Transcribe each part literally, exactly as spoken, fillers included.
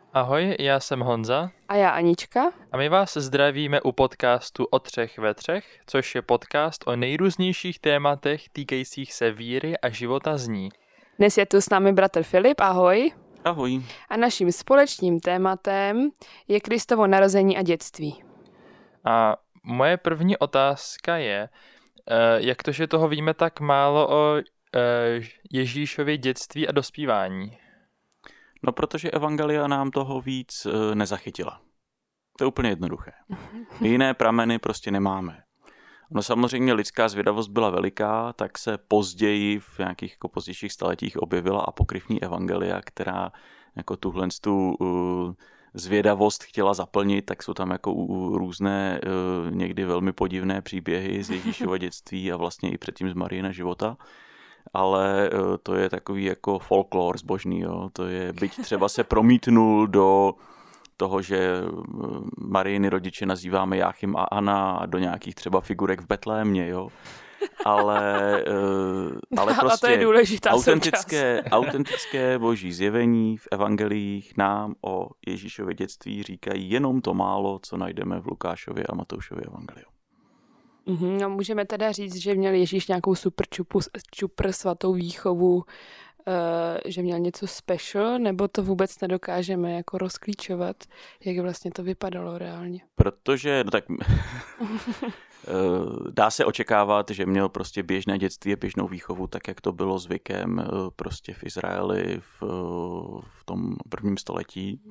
Ahoj, já jsem Honza. A já Anička. A my vás zdravíme u podcastu O třech ve třech, což je podcast o nejrůznějších tématech týkajících se víry a života z ní. Dnes je tu s námi bratr Filip, ahoj. Ahoj. A naším společným tématem je Kristovo narození a dětství. A moje první otázka je, jak to, že toho víme tak málo o Ježíšově dětství a dospívání? No, protože evangelia nám toho víc nezachytila. To je úplně jednoduché. Jiné prameny prostě nemáme. No samozřejmě lidská zvědavost byla veliká, tak se později v nějakých jako pozdějších staletích objevila apokryfní evangelia, která jako tuhle tu uh, zvědavost chtěla zaplnit, tak jsou tam jako uh, různé uh, někdy velmi podivné příběhy z Ježíšova dětství a vlastně i předtím z Marijina života. Ale uh, to je takový jako folklor zbožný, jo. To je, byť třeba se promítnul do toho, že Marijiny rodiče nazýváme Jáchym a Anna a do nějakých třeba figurek v Betlémě, jo. Ale, ale prostě a to je důležitá autentické, autentické boží zjevení v evangeliích nám o Ježíšově dětství říkají jenom to málo, co najdeme v Lukášově a Matoušově evangeliu. Mm-hmm, no, můžeme teda říct, že měl Ježíš nějakou super čupu, čupr svatou výchovu, Uh, že měl něco special, nebo to vůbec nedokážeme jako rozklíčovat, jak vlastně to vypadalo reálně? Protože, no tak dá se očekávat, že měl prostě běžné dětství a běžnou výchovu, tak jak to bylo zvykem prostě v Izraeli v, v tom prvním století.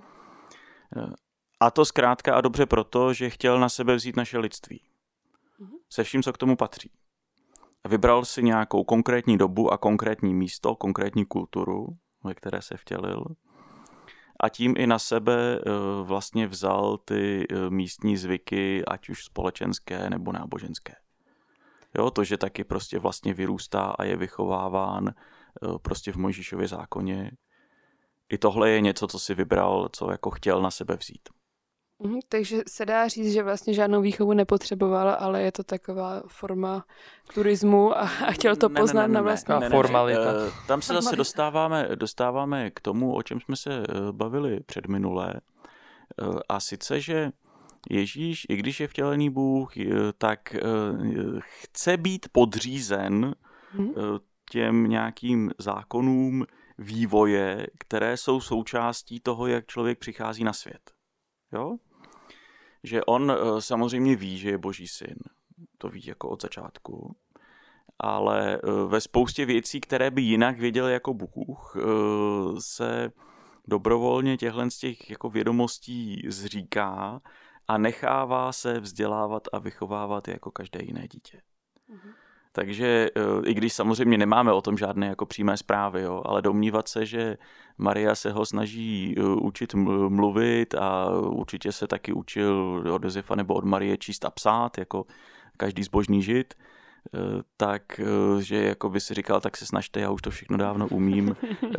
A to zkrátka a dobře proto, že chtěl na sebe vzít naše lidství. Se vším, co k tomu patří. Vybral si nějakou konkrétní dobu a konkrétní místo, konkrétní kulturu, ve které se vtělil. A tím i na sebe vlastně vzal ty místní zvyky, ať už společenské nebo náboženské. Jo, to, že taky prostě vlastně vyrůstá a je vychováván prostě v Mojžíšově zákoně. I tohle je něco, co si vybral, co jako chtěl na sebe vzít. Mhm, takže se dá říct, že vlastně žádnou výchovu nepotřeboval, ale je to taková forma turismu a, a chtěl to ne, poznat ne, ne, na ne, vlastní ne, ne, formalita. Ne, tam se zase dostáváme, dostáváme k tomu, o čem jsme se bavili předminulé. A sice, že Ježíš, i když je vtělený Bůh, tak chce být podřízen hmm. těm nějakým zákonům vývoje, které jsou součástí toho, jak člověk přichází na svět. Jo? Že on samozřejmě ví, že je Boží syn. To ví jako od začátku. Ale ve spoustě věcí, které by jinak věděl jako Bůh, se dobrovolně těchhle z těch jako vědomostí zříká a nechává se vzdělávat a vychovávat jako každé jiné dítě. Mhm. Takže i když samozřejmě nemáme o tom žádné jako přímé zprávy, jo, ale domnívat se, že Maria se ho snaží učit mluvit a určitě se taky učil od Josefa nebo od Marie číst a psát, jako každý zbožný žid, tak, že jako by si říkal, tak se snažte, já už to všechno dávno umím,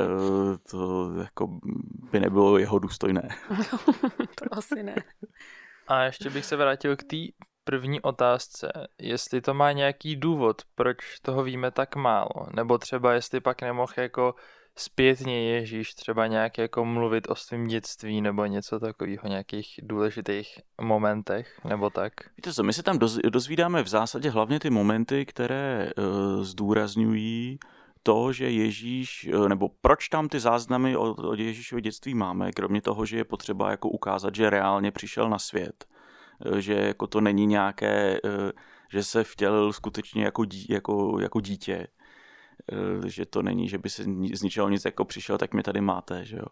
to jako by nebylo jeho důstojné. To asi ne. A ještě bych se vrátil k té první otázce, jestli to má nějaký důvod, proč toho víme tak málo, nebo třeba jestli pak nemohl jako zpětně Ježíš třeba nějak jako mluvit o svém dětství nebo něco takového, nějakých důležitých momentech, nebo tak. Víte co, my se tam dozvídáme v zásadě hlavně ty momenty, které uh, zdůrazňují to, že Ježíš, nebo proč tam ty záznamy o, o Ježíšově dětství máme, kromě toho, že je potřeba jako ukázat, že reálně přišel na svět. Že jako to není nějaké, že se vtělil skutečně jako, dí, jako, jako dítě. Že to není, že by se z ničeho nic jako přišel, tak mě tady máte. Že jo?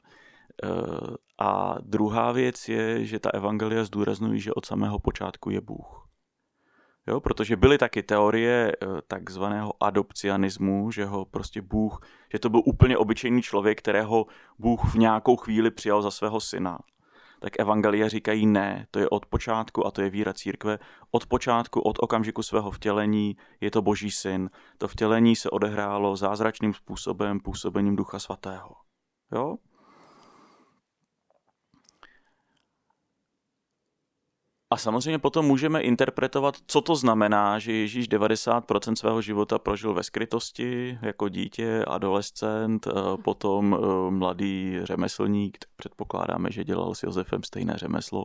A druhá věc je, že ta evangelia zdůrazňují, že od samého počátku je Bůh. Jo? Protože byly taky teorie takzvaného adopcianismu, že ho prostě Bůh, že to byl úplně obyčejný člověk, kterého Bůh v nějakou chvíli přijal za svého syna. Tak evangelia říkají ne, to je od počátku a to je víra církve. Od počátku, od okamžiku svého vtělení je to Boží syn. To vtělení se odehrálo zázračným způsobem, působením Ducha Svatého. Jo? A samozřejmě potom můžeme interpretovat, co to znamená, že Ježíš devadesát procent svého života prožil ve skrytosti, jako dítě, adolescent, potom mladý řemeslník, tak předpokládáme, že dělal s Josefem stejné řemeslo.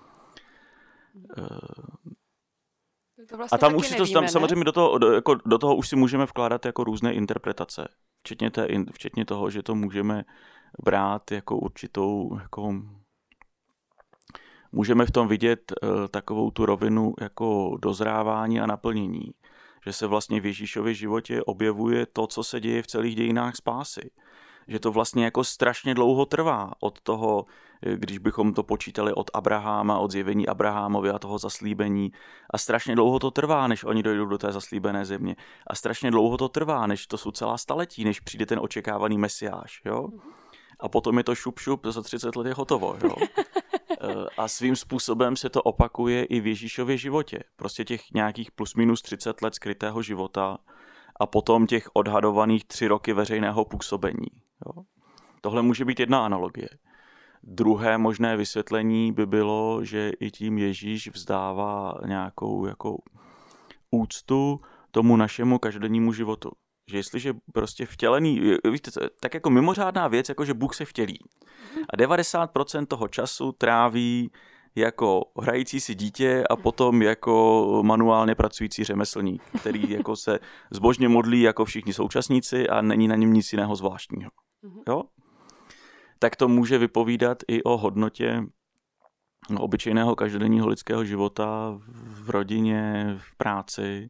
To vlastně a tam už si nevíme, to tam ne? samozřejmě do toho, do, jako, do toho už si můžeme vkládat jako různé interpretace, včetně, té, včetně toho, že to můžeme brát jako určitou, jako, můžeme v tom vidět uh, takovou tu rovinu jako dozrávání a naplnění, že se vlastně v Ježíšově životě objevuje to, co se děje v celých dějinách spásy. Že to vlastně jako strašně dlouho trvá od toho, když bychom to počítali od Abraháma, od zjevení Abrahámovi a toho zaslíbení. A strašně dlouho to trvá, než oni dojdou do té zaslíbené země. A strašně dlouho to trvá, než to jsou celá staletí, než přijde ten očekávaný mesiáš. Jo? A potom je to šup šup, za třicet let je hotovo. Jo? A svým způsobem se to opakuje i v Ježíšově životě. Prostě těch nějakých plus minus třicet let skrytého života a potom těch odhadovaných tři roky veřejného působení. Jo? Tohle může být jedna analogie. Druhé možné vysvětlení by bylo, že i tím Ježíš vzdává nějakou jako úctu tomu našemu každodennímu životu. Že jestliže prostě vtělený, víte co, tak jako mimořádná věc, jako že Bůh se vtělí. A devadesát procent toho času tráví jako hrající si dítě a potom jako manuálně pracující řemeslník, který jako se zbožně modlí jako všichni současníci a není na něm nic jiného zvláštního. Jo? Tak to může vypovídat i o hodnotě no, obyčejného každodenního lidského života v rodině, v práci.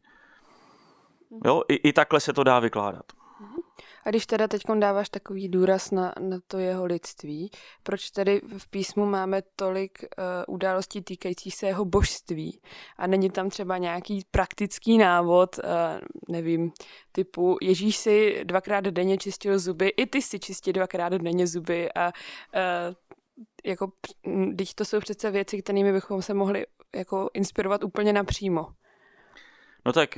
Jo? I, i takhle se to dá vykládat. A když teda teď dáváš takový důraz na, na to jeho lidství, proč tedy v písmu máme tolik uh, událostí týkajících se jeho božství a není tam třeba nějaký praktický návod, uh, nevím, typu Ježíš si dvakrát denně čistil zuby, i ty si čistí dvakrát denně zuby a uh, jako, teď to jsou přece věci, kterými bychom se mohli jako inspirovat úplně napřímo. No tak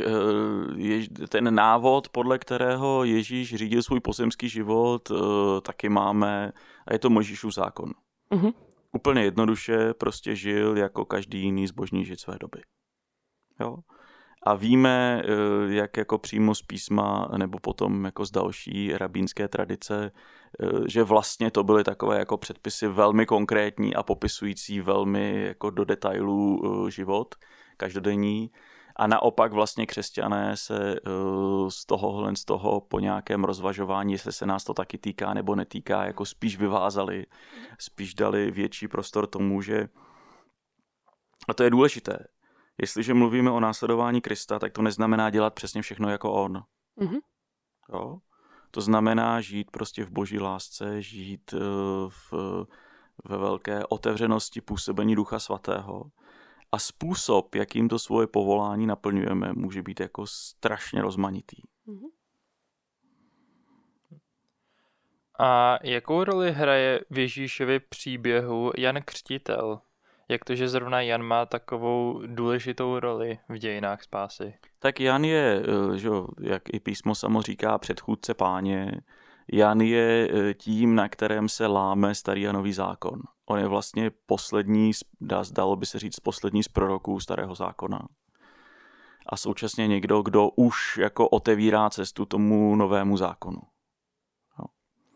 ten návod, podle kterého Ježíš řídil svůj pozemský život, taky máme a je to Mojžíšův zákon. Uh-huh. Úplně jednoduše prostě žil jako každý jiný zbožný žid své doby. Jo? A víme, jak jako přímo z písma nebo potom jako z další rabínské tradice, že vlastně to byly takové jako předpisy velmi konkrétní a popisující velmi jako do detailů život každodenní. A naopak vlastně křesťané se uh, z tohohle, z toho po nějakém rozvažování, jestli se nás to taky týká nebo netýká, jako spíš vyvázali, spíš dali větší prostor tomu, že... A to je důležité. Jestliže mluvíme o následování Krista, tak to neznamená dělat přesně všechno jako on. Mm-hmm. Jo? To znamená žít prostě v boží lásce, žít uh, v, ve velké otevřenosti působení Ducha Svatého. A způsob, jakým to svoje povolání naplňujeme, může být jako strašně rozmanitý. A jakou roli hraje v Ježíšově příběhu Jan Křtitel? Jak to, že zrovna Jan má takovou důležitou roli v dějinách spásy? Tak Jan je, že, jak i písmo samo říká, předchůdce Páně. Jan je tím, na kterém se láme starý a nový zákon. On je vlastně poslední, dalo by se říct, poslední z proroků starého zákona. A současně někdo, kdo už jako otevírá cestu tomu novému zákonu. No.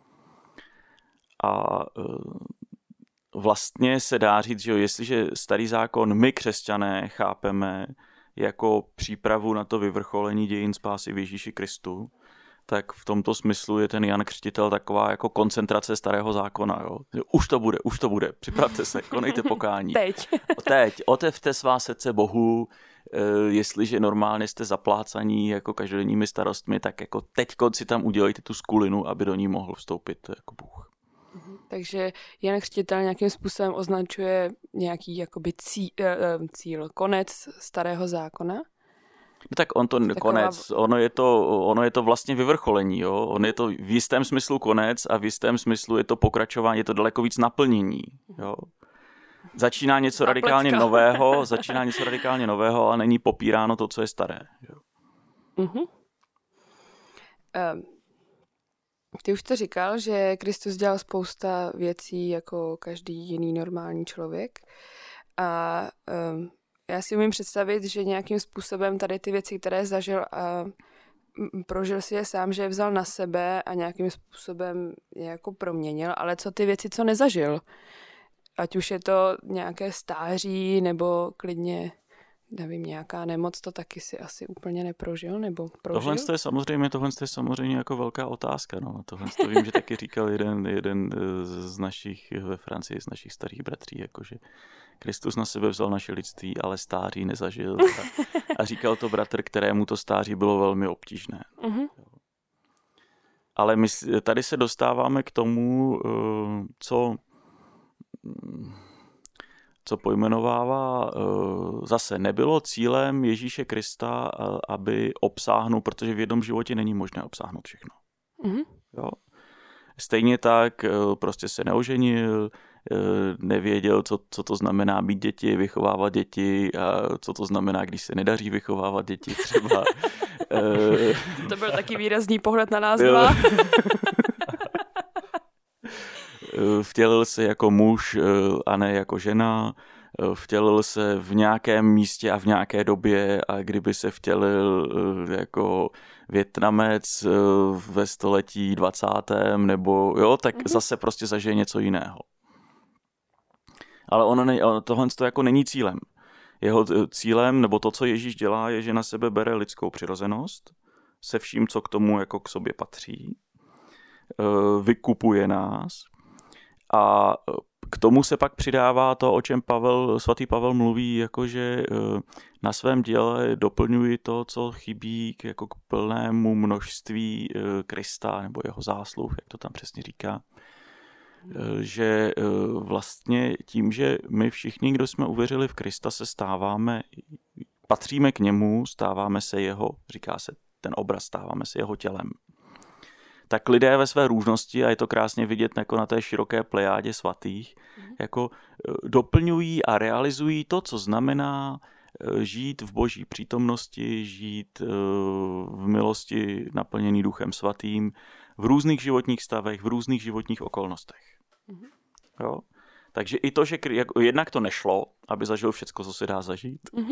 A vlastně se dá říct, že jestliže starý zákon my křesťané chápeme jako přípravu na to vyvrcholení dějin spásy v Ježíši Kristu, tak v tomto smyslu je ten Jan Křtitel taková jako koncentrace starého zákona. Jo? Už to bude, už to bude, připravte se, konejte pokání. Teď. Teď, otevřte svá srdce Bohu, jestliže normálně jste zaplácaní jako každodenními starostmi, tak jako teď si tam udělejte tu skulinu, aby do ní mohl vstoupit jako Bůh. Takže Jan Křtitel nějakým způsobem označuje nějaký jakoby cí, cíl, konec starého zákona? No tak on to Taková... konec, ono je to, ono je to vlastně vyvrcholení, jo? On je to v jistém smyslu konec a v jistém smyslu je to pokračování, je to daleko víc naplnění, jo? Začíná něco radikálně nového, začíná něco radikálně nového a není popíráno to, co je staré. Jo? Uh-huh. Um, ty už to říkal, že Kristus dělal spousta věcí jako každý jiný normální člověk. A um, já si umím představit, že nějakým způsobem tady ty věci, které zažil a prožil si je sám, že je vzal na sebe a nějakým způsobem je jako proměnil, ale co ty věci, co nezažil? Ať už je to nějaké stáří, nebo klidně, nevím, nějaká nemoc, to taky si asi úplně neprožil, nebo prožil? Tohle je samozřejmě, tohle je samozřejmě jako velká otázka. No. Tohle to vím, že taky říkal jeden, jeden z našich ve Francii, z našich starých bratří, jakože Kristus na sebe vzal naše lidství, ale stáří nezažil. A, a říkal to bratr, kterému to stáří bylo velmi obtížné. Uh-huh. Ale my tady se dostáváme k tomu, co, co pojmenovává, zase nebylo cílem Ježíše Krista, aby obsáhnul, protože v jednom životě není možné obsáhnout všechno. Uh-huh. Jo? Stejně tak prostě se neoženil, nevěděl, co, co to znamená mít děti, vychovávat děti a co to znamená, když se nedaří vychovávat děti třeba. To byl taky výrazný pohled na nás dva. Vtělil se jako muž a ne jako žena. Vtělil se v nějakém místě a v nějaké době a kdyby se vtělil jako Vietnamec ve století dvacátém nebo jo, tak mm-hmm. zase prostě zažije něco jiného. Ale ono ne, tohle to jako není cílem. Jeho cílem, nebo to, co Ježíš dělá, je, že na sebe bere lidskou přirozenost se vším, co k tomu jako k sobě patří. Vykupuje nás a k tomu se pak přidává to, o čem Pavel, svatý Pavel mluví, jakože na svém děle doplňuji to, co chybí k, jako k plnému množství Krista nebo jeho zásluh, jak to tam přesně říká. Že vlastně tím, že my všichni, kdo jsme uvěřili v Krista, se stáváme, patříme k němu, stáváme se jeho, říká se ten obraz, stáváme se jeho tělem. Tak lidé ve své různosti, a je to krásně vidět jako na té široké plejádě svatých, mm. jako doplňují a realizují to, co znamená žít v boží přítomnosti, žít v milosti naplněný duchem svatým, v různých životních stavech, v různých životních okolnostech. Mm. Jo? Takže i to, že jednak to nešlo, aby zažil všecko, co se dá zažít, mm.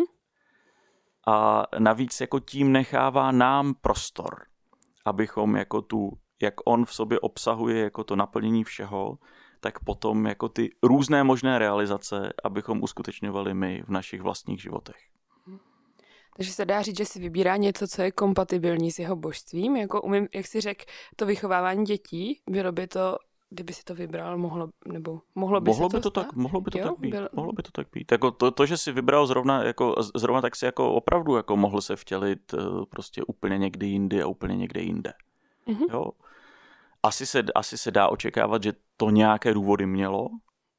a navíc jako tím nechává nám prostor, abychom jako tu, jak on v sobě obsahuje jako to naplnění všeho, tak potom jako ty různé možné realizace, abychom uskutečňovali my v našich vlastních životech. Takže se dá říct, že si vybírá něco, co je kompatibilní s jeho božstvím. Jako umím, jak si řekl, to vychovávání dětí, bylo by to, kdyby si to vybral, mohlo, nebo mohlo by mohlo se by to, to tak, Mohlo by to jo, tak být. Byl... Mohlo by to tak být. Jako to, to, že si vybral zrovna, jako, zrovna tak si jako opravdu jako mohl se vtělit prostě úplně někdy jindy a úplně někde jinde. Mm-hmm. Jo? Asi se, asi se dá očekávat, že to nějaké důvody mělo,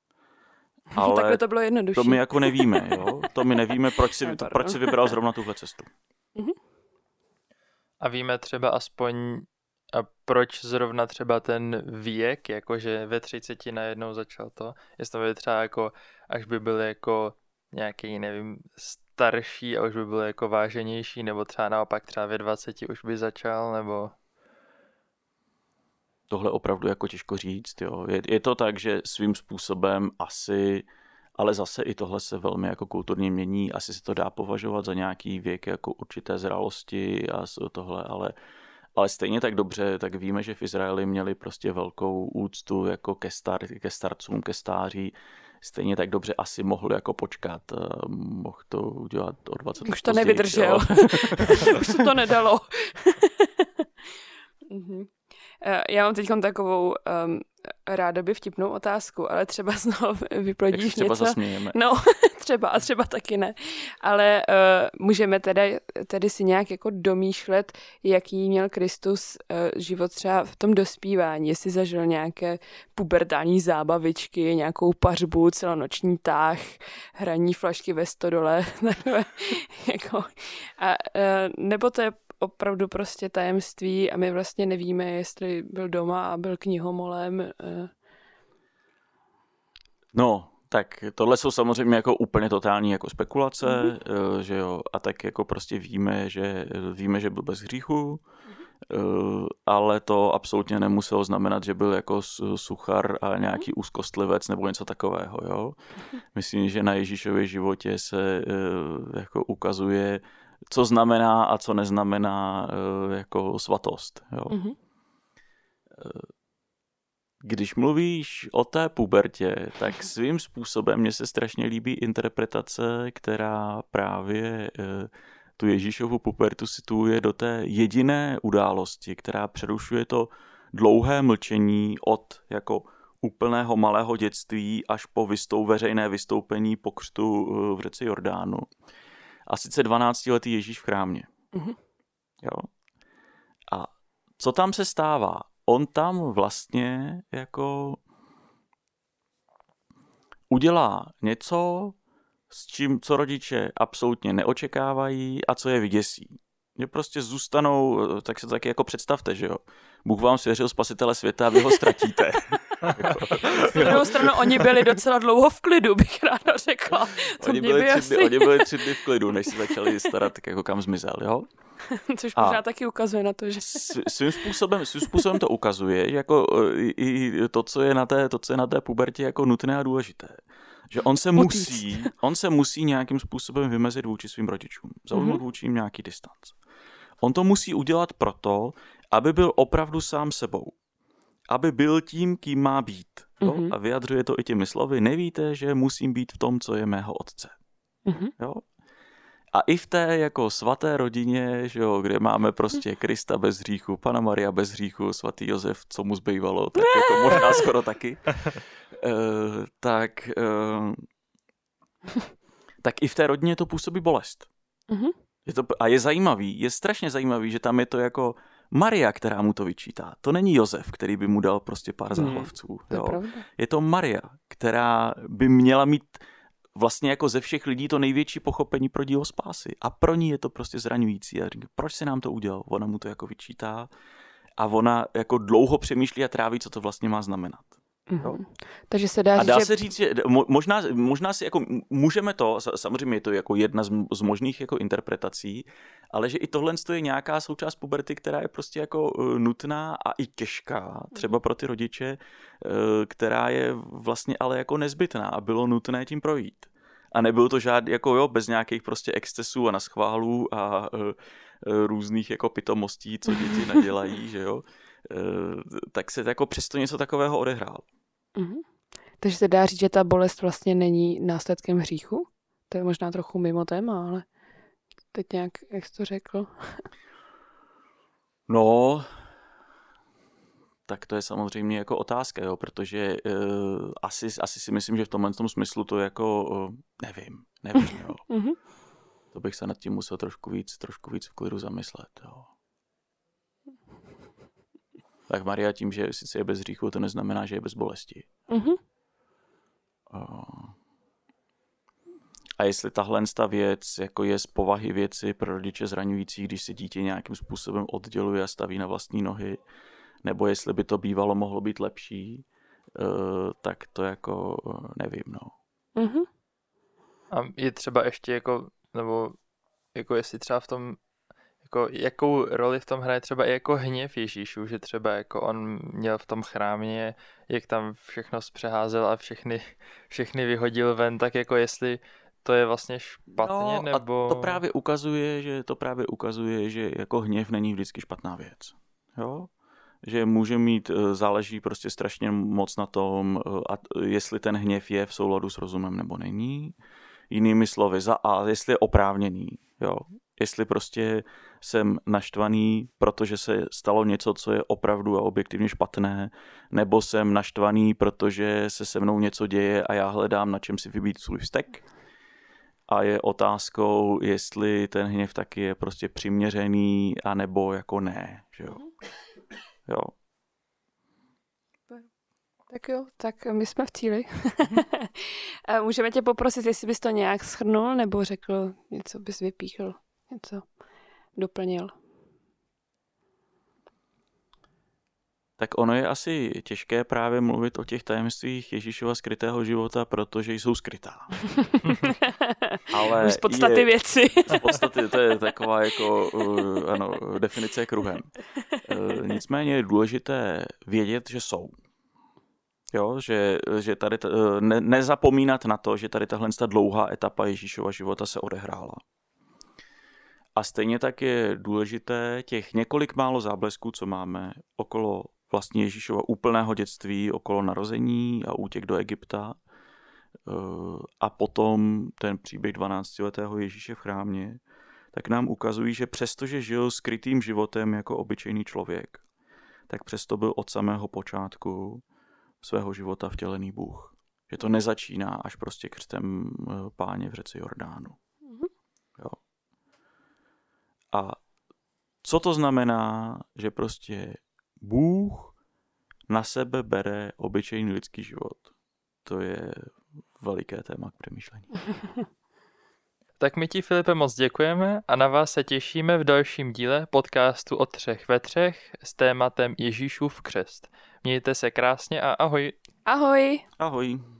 ale takhle to bylo jednodušší. To my jako nevíme. Jo? To my nevíme, proč si, to, proč si vybral zrovna tuhle cestu. Mm-hmm. A víme třeba aspoň, a proč zrovna třeba ten věk, jakože ve třiceti najednou začal to, jestli to by třeba jako, až by byl jako nějaký, nevím, starší a už by byl jako váženější, nebo třeba naopak třeba ve dvaceti už by začal, nebo... Tohle opravdu jako těžko říct, jo. Je, je to tak, že svým způsobem asi, ale zase i tohle se velmi jako kulturně mění, asi se to dá považovat za nějaký věk jako určité zralosti a tohle, ale, ale stejně tak dobře, tak víme, že v Izraeli měli prostě velkou úctu jako ke, star, ke starcům, ke stáří, stejně tak dobře asi mohl jako počkat, mohl to udělat o dvacet let už to později, nevydržel, už se to nedalo. mhm. Já mám teď takovou um, rádoby vtipnou otázku, ale třeba znovu vyplodíš něco. třeba zasmějeme. No, třeba a třeba taky ne. Ale uh, můžeme tedy, tedy si nějak jako domýšlet, jaký měl Kristus uh, život třeba v tom dospívání. Jestli zažil nějaké pubertální zábavičky, nějakou pařbu, celonoční tah, hraní flašky ve stodole. jako, a, uh, nebo to je opravdu prostě tajemství a my vlastně nevíme, jestli byl doma a byl knihomolem. No, tak tohle jsou samozřejmě jako úplně totální jako spekulace, mm-hmm. že jo, a tak jako prostě víme, že víme, že byl bez hříchu, ale to absolutně nemuselo znamenat, že byl jako suchar a nějaký úzkostlivec nebo něco takového. Jo? Myslím, že na Ježíšově životě se jako ukazuje, co znamená a co neznamená jako svatost. Jo? Mm-hmm. Když mluvíš o té pubertě, tak svým způsobem mně se strašně líbí interpretace, která právě tu Ježíšovu pubertu situuje do té jediné události, která přerušuje to dlouhé mlčení od jako úplného malého dětství až po vystou, veřejné vystoupení po křtu v řece Jordánu. A sice dvanáctiletý Ježíš v chrámě. Mm-hmm. Jo? A co tam se stává? On tam vlastně jako udělá něco, s čím, co rodiče absolutně neočekávají a co je vyděsí. Že prostě zůstanou, tak se to taky jako představte, že jo. Bůh vám svěřil spasitele světa a vy ho ztratíte. Na druhou stranu, oni byli docela dlouho v klidu, bych ráda řekla. To oni, byli tři dny, oni byli tři dny v klidu, než se začali starat, tak jako kam zmizel, jo. Což možná a taky ukazuje na to, že... Svým způsobem, svým způsobem to ukazuje, že jako i to, co je na té, to, co je na té pubertě jako nutné a důležité. Že on se musí, on se musí nějakým způsobem vymezit vůči svým rodičům. Zaujmout mm-hmm. vůči jim nějaký distanc. On to musí udělat proto, aby byl opravdu sám sebou. Aby byl tím, kým má být. Jo? Mm-hmm. A vyjadřuje to i těmi slovy. Nevíte, že musím být v tom, co je mého otce. Mm-hmm. Jo? A i v té jako svaté rodině, že jo, kde máme prostě Krista bez hříchu, Panna Maria bez hříchu, svatý Josef, co mu zbývalo, tak jako možná skoro taky. Uh, tak, uh, tak i v té rodině to působí bolest. Mm-hmm. Je to, a je zajímavý, je strašně zajímavý, že tam je to jako Maria, která mu to vyčítá. To není Josef, který by mu dal prostě pár záhlavců. Mm, jo. Je, je to Maria, která by měla mít vlastně jako ze všech lidí to největší pochopení pro dílo spásy. A pro ní je to prostě zraňující. A říká, proč se nám to udělal? Ona mu to jako vyčítá a ona jako dlouho přemýšlí a tráví, co to vlastně má znamenat. Mm-hmm. Takže se dá a říct, dá že... se říct, že možná, možná si jako můžeme to, samozřejmě je to jako jedna z, z možných jako interpretací, ale že i tohle je nějaká součást puberty, která je prostě jako nutná a i těžká, třeba pro ty rodiče, která je vlastně ale jako nezbytná a bylo nutné tím projít. A nebylo to žádný, jako jo, bez nějakých prostě excesů a naschválů a uh, různých jako pitomostí, co děti nadělají, že jo, uh, tak se jako přesto něco takového odehrálo. Mm-hmm. Takže se dá říct, že ta bolest vlastně není následkem hříchu? To je možná trochu mimo téma, ale teď nějak, jak jsi to řekl? No, tak to je samozřejmě jako otázka, jo, protože uh, asi, asi si myslím, že v tomhle tom smyslu to jako, uh, nevím, nevím, jo. Mm-hmm. To bych se nad tím musel trošku víc, trošku víc v klidu zamyslet, jo. Tak Maria tím, že sice je bez hříchu, to neznamená, že je bez bolesti. Mm-hmm. Uh, a jestli tahle věc jako je z povahy věci pro rodiče zraňující, když se dítě nějakým způsobem odděluje a staví na vlastní nohy, nebo jestli by to bývalo mohlo být lepší, uh, tak to jako nevím, no. Mm-hmm. A je třeba ještě jako, nebo jako jestli třeba v tom, jako jakou roli v tom hraje třeba i jako hněv Ježíšů, že třeba jako on měl v tom chrámě, jak tam všechno zpřeházel a všechny, všechny vyhodil ven, tak jako jestli to je vlastně špatně, no, nebo... A to právě ukazuje, že to právě ukazuje, že jako hněv není vždycky špatná věc. Jo? Že může mít, záleží prostě strašně moc na tom, a jestli ten hněv je v souladu s rozumem nebo není. Jinými slovy, za a jestli je oprávněný, jo. Jestli prostě jsem naštvaný, protože se stalo něco, co je opravdu a objektivně špatné, nebo jsem naštvaný, protože se se mnou něco děje a já hledám, na čem si vybít svůj vztek. A je otázkou, jestli ten hněv taky je prostě přiměřený, anebo jako ne, že jo. Jo. Tak jo, tak my jsme v cíli. Můžeme tě poprosit, jestli bys to nějak shrnul, nebo řekl, něco bys vypíchl, něco doplnil. Tak ono je asi těžké právě mluvit o těch tajemstvích Ježíšova skrytého života, protože jsou skrytá. Ale z podstaty je, věci. Z podstaty, to je taková jako, uh, ano, definice kruhem. nicméně je důležité vědět, že jsou. Jo, že, že tady t, ne, nezapomínat na to, že tady tahle dlouhá etapa Ježíšova života se odehrála. A stejně tak je důležité těch několik málo záblesků, co máme okolo vlastně Ježíšova úplného dětství, okolo narození a útěk do Egypta a potom ten příběh dvanáctiletého Ježíše v chrámě, tak nám ukazují, že přestože žil skrytým životem jako obyčejný člověk, tak přesto byl od samého počátku svého života vtělený Bůh. Že to nezačíná až prostě křtem Páně v řece Jordánu. Jo. A co to znamená, že prostě Bůh na sebe bere obyčejný lidský život? To je veliké téma k přemýšlení. Tak my ti, Filipe, moc děkujeme a na vás se těšíme v dalším díle podcastu Od třech ve třech s tématem Ježíšův křest. Mějte se krásně a ahoj. Ahoj. Ahoj.